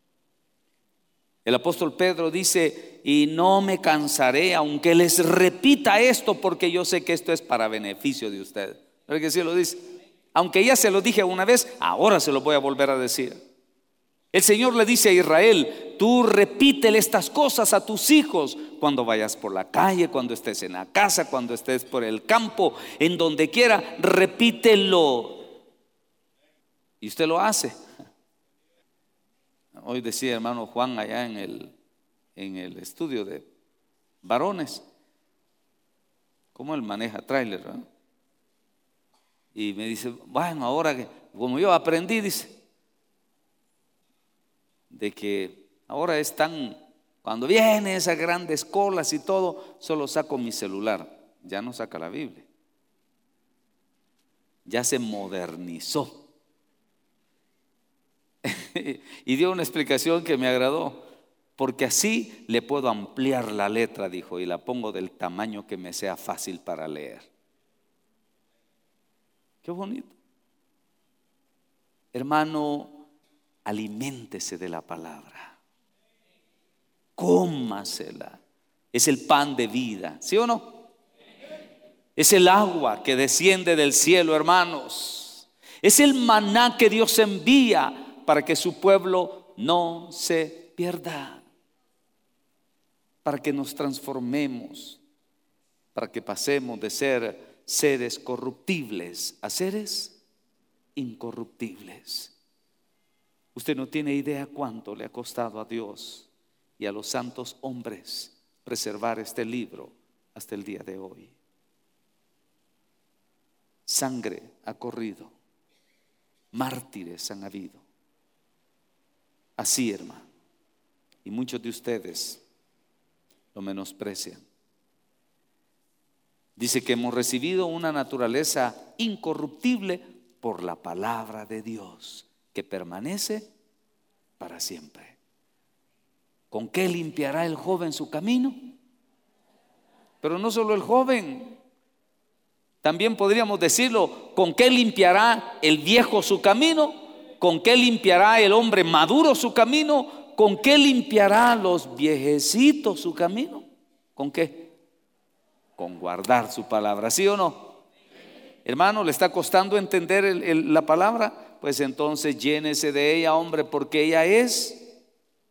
El apóstol Pedro dice, y no me cansaré aunque les repita esto, porque yo sé que esto es para beneficio de ustedes. ¿Verdad que sí lo dice? Aunque ya se lo dije una vez, ahora se lo voy a volver a decir. El Señor le dice a Israel, tú repítele estas cosas a tus hijos cuando vayas por la calle, cuando estés en la casa, cuando estés por el campo, en donde quiera, repítelo. Y usted lo hace. Hoy decía hermano Juan allá en el, en el estudio de varones, cómo él maneja tráiler, ¿no? Y me dice, bueno, ahora que como yo aprendí, dice, de que ahora están, cuando vienen esas grandes colas y todo, solo saco mi celular, ya no saca la Biblia, ya se modernizó. Y dio una explicación que me agradó, porque así le puedo ampliar la letra, dijo, y la pongo del tamaño que me sea fácil para leer. Qué bonito. Hermano, aliméntese de la palabra, cómasela. Es el pan de vida, ¿sí o no? Es el agua que desciende del cielo, hermanos. Es el maná que Dios envía para que su pueblo no se pierda, para que nos transformemos, para que pasemos de ser seres corruptibles a seres incorruptibles. Usted no tiene idea cuánto le ha costado a Dios y a los santos hombres preservar este libro hasta el día de hoy. Sangre ha corrido, mártires han habido. Así, hermano, y muchos de ustedes lo menosprecian. Dice que hemos recibido una naturaleza incorruptible por la palabra de Dios, que permanece para siempre. ¿Con qué limpiará el joven su camino? Pero no solo el joven, También podríamos decirlo, ¿con qué limpiará el viejo su camino? ¿Con qué limpiará el hombre maduro su camino? ¿Con qué limpiará los viejecitos su camino? ¿Con qué? Con guardar su palabra, ¿sí o no? Hermano, ¿le está costando entender el, el, la palabra? Pues entonces llénese de ella, hombre, porque ella es,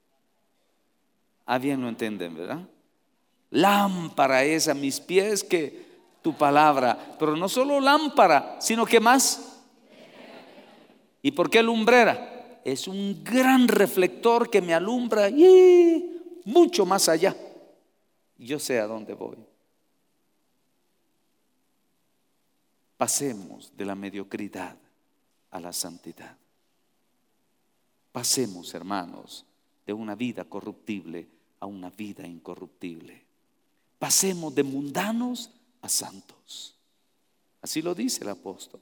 ah, bien lo entienden, ¿verdad? Lámpara es a mis pies que tu palabra, pero no solo lámpara, sino que más. ¿Y por qué lumbrera? Es un gran reflector que me alumbra y mucho más allá. Yo sé a dónde voy. Pasemos de la mediocridad a la santidad. Pasemos, hermanos, de una vida corruptible a una vida incorruptible. Pasemos de mundanos a santos. Así lo dice el apóstol.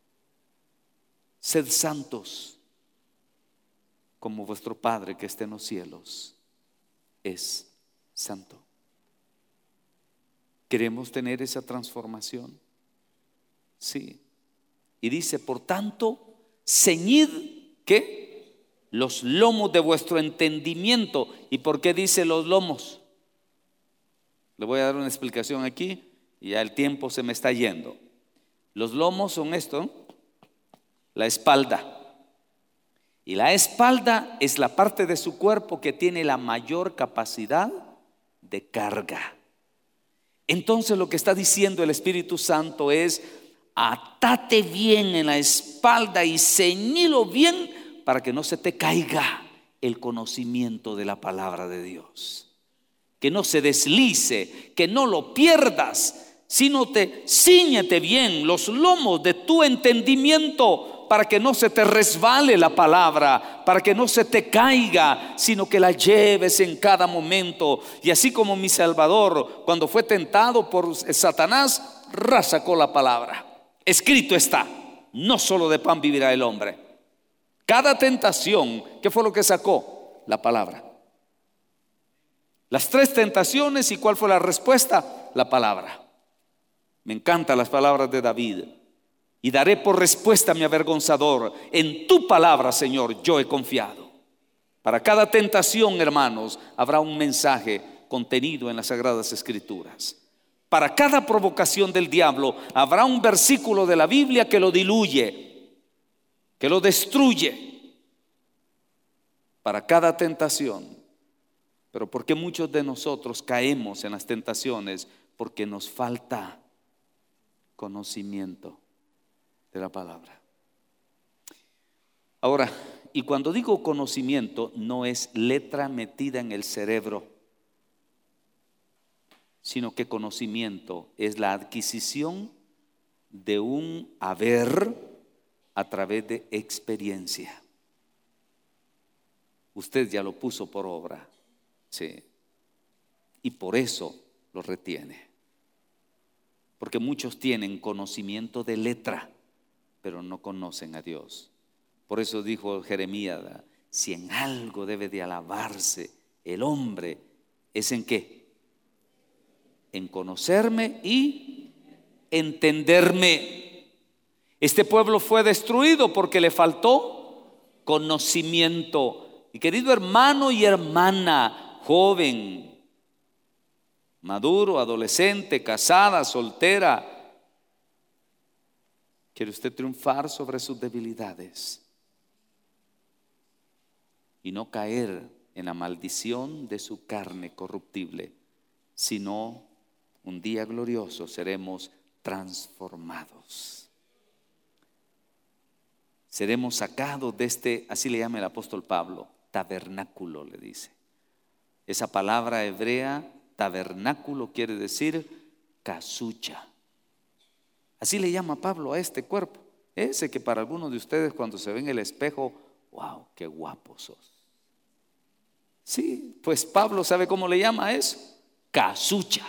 Sed santos como vuestro Padre que está en los cielos es santo. ¿Queremos tener esa transformación? Sí. Y dice, por tanto, ceñid, ¿qué? Los lomos de vuestro entendimiento. ¿Y por qué dice los lomos? Le voy a dar una explicación aquí y ya el tiempo se me está yendo. Los lomos son esto, la espalda. Y la espalda es la parte de su cuerpo que tiene la mayor capacidad de carga. Entonces lo que está diciendo el Espíritu Santo es: atate bien en la espalda y ceñilo bien para que no se te caiga el conocimiento de la palabra de Dios. Que no se deslice, que no lo pierdas, sino te cíñete bien los lomos de tu entendimiento para que no se te resbale la palabra, para que no se te caiga, sino que la lleves en cada momento. Y así como mi Salvador, cuando fue tentado por Satanás, sacó la palabra. Escrito está, no solo de pan vivirá el hombre. Cada tentación, ¿qué fue lo que sacó? La palabra. Las tres tentaciones, ¿y cuál fue la respuesta? La palabra. Me encantan las palabras de David. Y daré por respuesta a mi avergonzador: en tu palabra, Señor, yo he confiado. Para cada tentación, hermanos, habrá un mensaje contenido en las Sagradas Escrituras. Para cada provocación del diablo habrá un versículo de la Biblia que lo diluye, que lo destruye. Para cada tentación. Pero ¿por qué muchos de nosotros caemos en las tentaciones? Porque nos falta conocimiento de la palabra. Ahora, y cuando digo conocimiento, no es letra metida en el cerebro, sino que conocimiento es la adquisición de un haber a través de experiencia. Usted ya lo puso por obra. Sí. Y por eso lo retiene. Porque muchos tienen conocimiento de letra, pero no conocen a Dios. Por eso dijo Jeremías: si en algo debe de alabarse el hombre, ¿es en qué? En conocerme y entenderme. Este pueblo fue destruido porque le faltó conocimiento. Y querido hermano y hermana, joven, maduro, adolescente, casada, soltera, ¿quiere usted triunfar sobre sus debilidades y no caer en la maldición de su carne corruptible? Sino un día glorioso seremos transformados. Seremos sacados de este, así le llama el apóstol Pablo, tabernáculo, le dice. Esa palabra hebrea, tabernáculo, quiere decir casucha. Así le llama Pablo a este cuerpo. Ese que para algunos de ustedes cuando se ven en el espejo, wow, qué guapo sos. Sí, pues Pablo sabe cómo le llama a eso, casucha.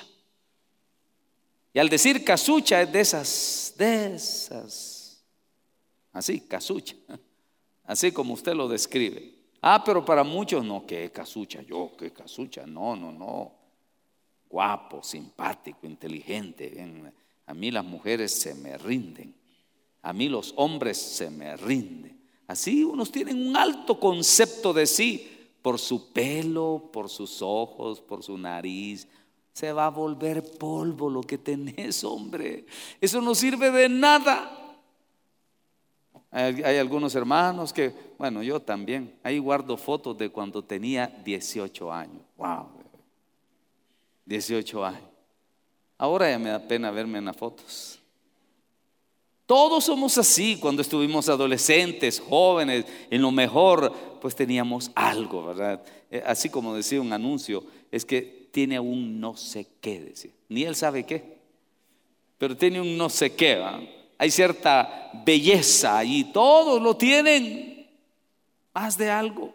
Y al decir casucha es de esas, de esas, así, casucha, así como usted lo describe. Ah, pero para muchos no, que casucha, yo, que casucha, no, no, no. Guapo, simpático, inteligente, bien, A mí las mujeres se me rinden. A mí los hombres se me rinden. Así unos tienen un alto concepto de sí. Por su pelo, por sus ojos, por su nariz. Se va a volver polvo lo que tenés, hombre. Eso no sirve de nada. Hay, hay algunos hermanos que, bueno, yo también, ahí guardo fotos de cuando tenía dieciocho años. Wow, dieciocho años. Ahora ya me da pena verme en las fotos. Todos somos así. Cuando estuvimos adolescentes, jóvenes, en lo mejor, pues teníamos algo, ¿verdad? Así como decía un anuncio, es que tiene un no sé qué, decía. Ni él sabe qué, pero tiene un no sé qué, ¿verdad? Hay cierta belleza allí. Todos lo tienen, más de algo.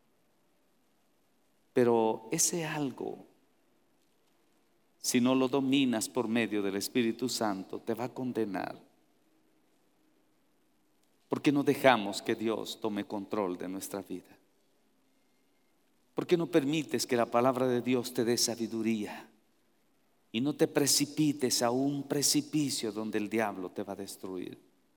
Pero ese algo, si no lo dominas por medio del Espíritu Santo, te va a condenar. ¿Por qué no dejamos que Dios tome control de nuestra vida? ¿Por qué no permites que la palabra de Dios te dé sabiduría y no te precipites a un precipicio donde el diablo te va a destruir?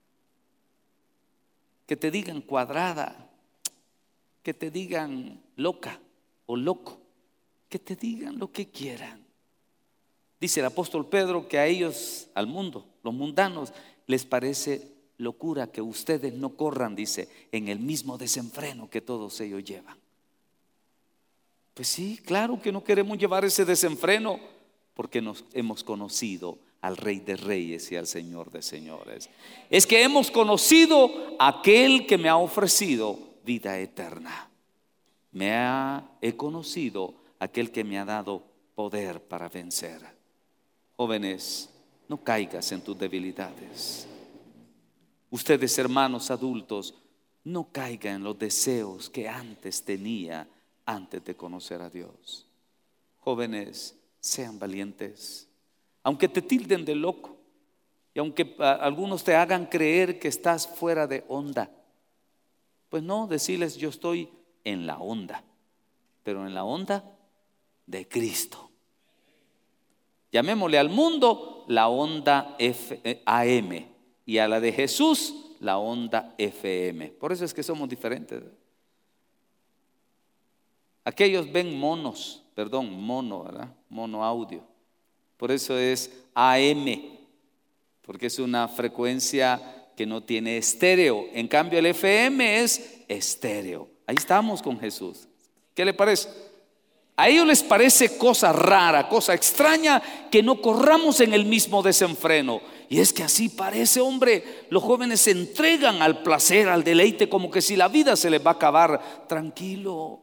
Que te digan cuadrada, que te digan loca o loco, que te digan lo que quieran. Dice el apóstol Pedro que a ellos, al mundo, los mundanos, les parece locura que ustedes no corran, dice, en el mismo desenfreno que todos ellos llevan. Pues sí, claro que no queremos llevar ese desenfreno, porque nos hemos conocido al Rey de Reyes y al Señor de Señores. Es que hemos conocido a aquel que me ha ofrecido vida eterna. Me ha, he conocido a aquel que me ha dado poder para vencer. Jóvenes, no caigas en tus debilidades. Ustedes, hermanos adultos, no caigan en los deseos que antes tenía antes de conocer a Dios. Jóvenes, sean valientes. Aunque te tilden de loco y aunque algunos te hagan creer que estás fuera de onda, pues no, decirles: yo estoy en la onda, pero en la onda de Cristo. Llamémosle al mundo la onda A M y a la de Jesús la onda F M. Por eso es que somos diferentes. Aquellos ven monos, perdón, mono, ¿verdad? Mono audio. Por eso es A M, porque es una frecuencia que no tiene estéreo. En cambio el F M es estéreo. Ahí estamos con Jesús. ¿Qué le parece? A ellos les parece cosa rara, cosa extraña que no corramos en el mismo desenfreno. Y es que así parece, hombre. Los jóvenes se entregan al placer, al deleite, como que si la vida se les va a acabar. Tranquilo.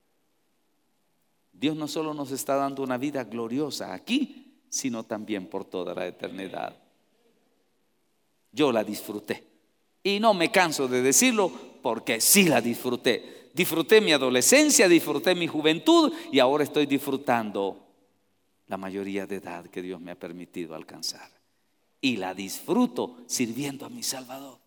Dios no solo nos está dando una vida gloriosa aquí, sino también por toda la eternidad. Yo la disfruté y no me canso de decirlo, porque sí la disfruté. Disfruté mi adolescencia, disfruté mi juventud y ahora estoy disfrutando la mayoría de edad que Dios me ha permitido alcanzar. Y la disfruto sirviendo a mi Salvador.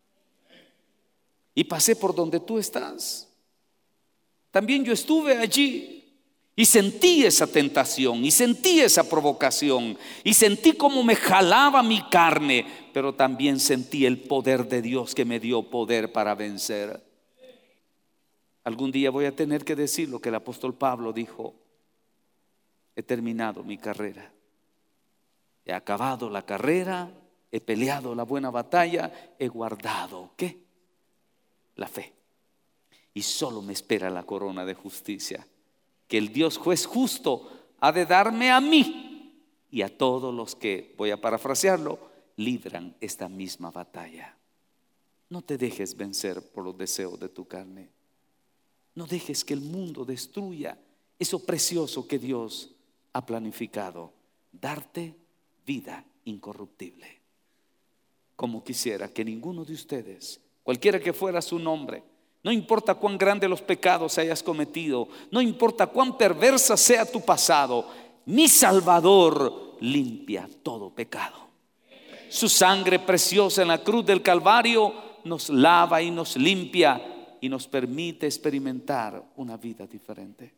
Y pasé por donde tú estás. También yo estuve allí. Y sentí esa tentación, y sentí esa provocación, y sentí cómo me jalaba mi carne, pero también sentí el poder de Dios que me dio poder para vencer. Algún día voy a tener que decir lo que el apóstol Pablo dijo: he terminado mi carrera, he acabado la carrera, he peleado la buena batalla, he guardado, ¿qué? La fe. Y solo me espera la corona de justicia, que el Dios juez justo ha de darme a mí y a todos los que, voy a parafrasearlo, libran esta misma batalla. No te dejes vencer por los deseos de tu carne. No dejes que el mundo destruya eso precioso que Dios ha planificado: darte vida incorruptible. Como quisiera que ninguno de ustedes, cualquiera que fuera su nombre, no importa cuán grandes los pecados hayas cometido, no importa cuán perversa sea tu pasado, mi Salvador limpia todo pecado. Su sangre preciosa en la cruz del Calvario nos lava y nos limpia y nos permite experimentar una vida diferente.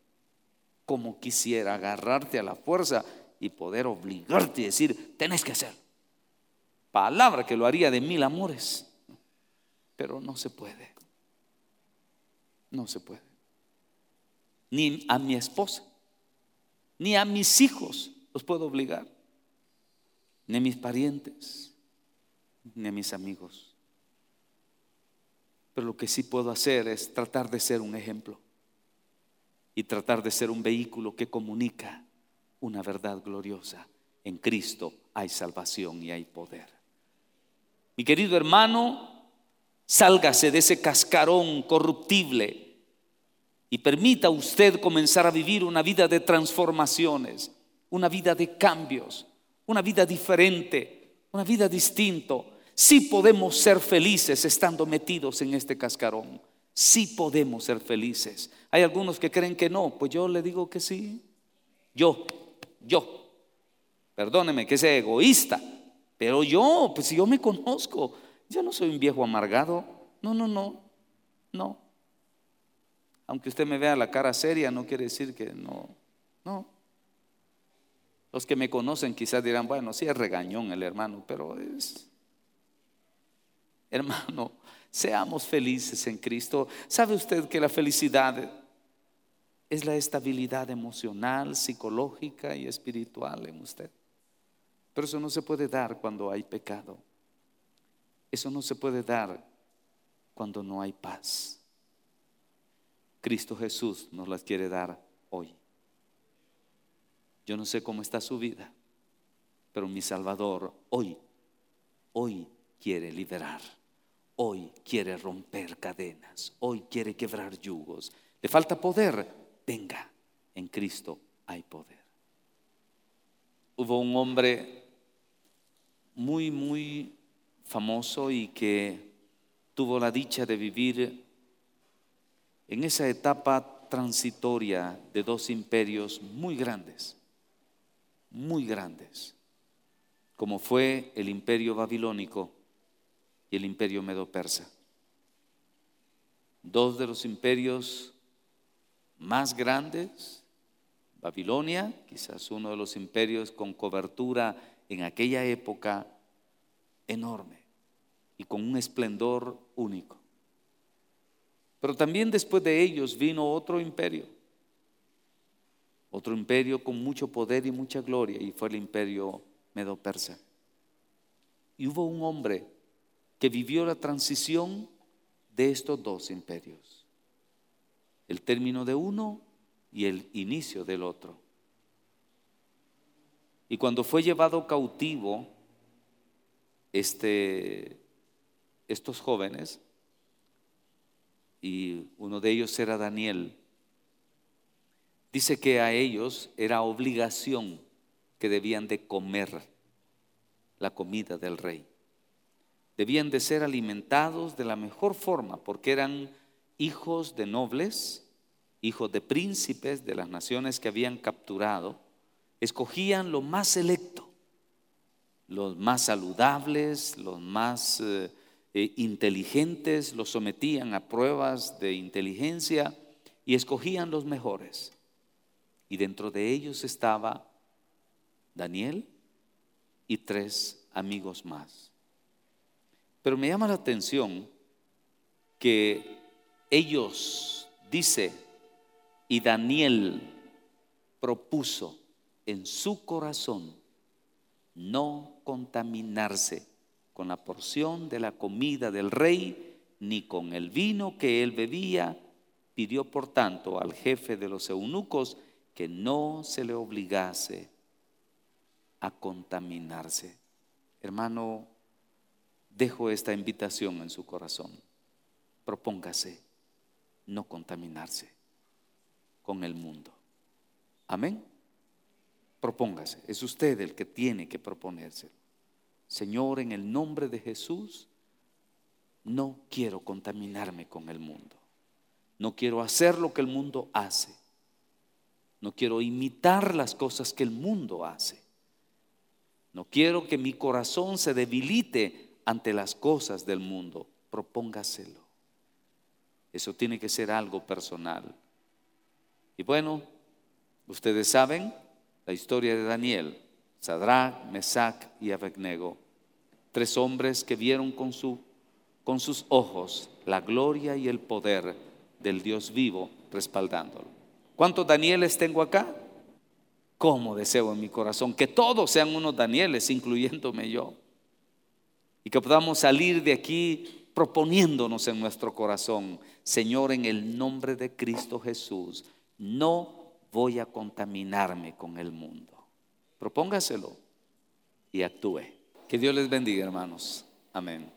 Como quisiera agarrarte a la fuerza y poder obligarte y decir: tenés que hacer. palabra que lo haría de mil amores, pero no se puede. No se puede. Ni a mi esposa, ni a mis hijos los puedo obligar, ni a mis parientes, ni a mis amigos. Pero lo que sí puedo hacer es tratar de ser un ejemplo y tratar de ser un vehículo que comunica una verdad gloriosa. En Cristo hay salvación y hay poder. Mi querido hermano, sálgase de ese cascarón corruptible y permita usted comenzar a vivir una vida de transformaciones, una vida de cambios, una vida diferente, una vida distinta. Sí podemos ser felices estando metidos en este cascarón. Sí podemos ser felices. Hay algunos que creen que no, pues yo le digo que sí. Yo, yo, perdóneme que sea egoísta, pero yo, pues si yo me conozco, yo no soy un viejo amargado. No, no, no, no. Aunque usted me vea la cara seria, no quiere decir que no, no. Los que me conocen quizás dirán, bueno, sí es regañón el hermano, pero es... Hermano, seamos felices en Cristo. ¿Sabe usted que la felicidad es la estabilidad emocional, psicológica y espiritual en usted? Pero eso no se puede dar cuando hay pecado. Eso no se puede dar cuando no hay paz. Cristo Jesús nos las quiere dar hoy. Yo no sé cómo está su vida, pero mi Salvador hoy, hoy quiere liberar. Hoy quiere romper cadenas. Hoy quiere quebrar yugos. ¿Le falta poder? Venga, en Cristo hay poder. Hubo un hombre muy, muy famoso y que tuvo la dicha de vivir en esa etapa transitoria de dos imperios muy grandes, muy grandes, como fue el imperio babilónico y el imperio medo-persa. Dos de los imperios más grandes, Babilonia, quizás uno de los imperios con cobertura en aquella época enorme y con un esplendor único. Pero también después de ellos vino otro imperio, otro imperio con mucho poder y mucha gloria, y fue el imperio medo-persa. Y hubo un hombre que vivió la transición de estos dos imperios, el término de uno y el inicio del otro. Y cuando fue llevado cautivo este, estos jóvenes, y uno de ellos era Daniel, dice que a ellos era obligación que debían de comer la comida del rey. Debían de ser alimentados de la mejor forma, porque eran hijos de nobles, hijos de príncipes de las naciones que habían capturado. Escogían lo más selecto, los más saludables, los más eh, eh, inteligentes, los sometían a pruebas de inteligencia y escogían los mejores. Y dentro de ellos estaba Daniel y tres amigos más. Pero me llama la atención que ellos, dice, y Daniel propuso en su corazón no contaminarse con la porción de la comida del rey, ni con el vino que él bebía. Pidió por tanto al jefe de los eunucos que no se le obligase a contaminarse. Hermano, dejo esta invitación en su corazón. Propóngase no contaminarse con el mundo. Amén. Propóngase. Es usted el que tiene que proponérselo. Señor, en el nombre de Jesús, no quiero contaminarme con el mundo. No quiero hacer lo que el mundo hace. No quiero imitar las cosas que el mundo hace. No quiero que mi corazón se debilite ante las cosas del mundo. Propóngaselo. Eso tiene que ser algo personal. Y bueno, ustedes saben la historia de Daniel, Sadrach, Mesac y Abednego. Tres hombres que vieron con, su, con sus ojos la gloria y el poder del Dios vivo respaldándolo. ¿Cuántos Danieles tengo acá? ¿Cómo deseo en mi corazón que todos sean unos Danieles, incluyéndome yo? Y que podamos salir de aquí proponiéndonos en nuestro corazón: Señor, en el nombre de Cristo Jesús, no voy a contaminarme con el mundo. Propóngaselo y actúe. Que Dios les bendiga, hermanos. Amén.